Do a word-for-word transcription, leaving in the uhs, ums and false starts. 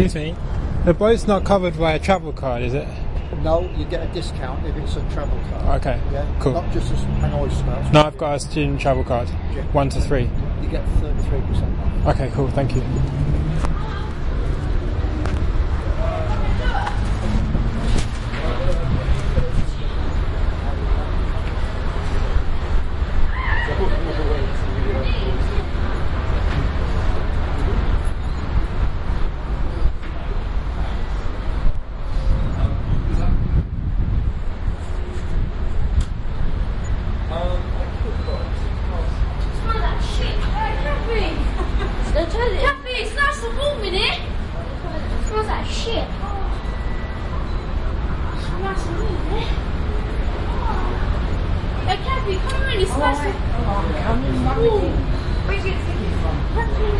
Excuse me. The boat's not covered by a travel card, is it? No, you get a discount if it's a travel card. Okay, yeah? cool. Not just a, an oyster. No, I've got a student travel card. Yeah. One to three. You get thirty-three percent off. Okay, cool, thank you. Kathy, it's nice and warm in here. It smells like shit. It's nice and warm in here. Hey, Kathy, come on, it smells like... Oh, I'm coming. Where'd you get tickets from? Kathy.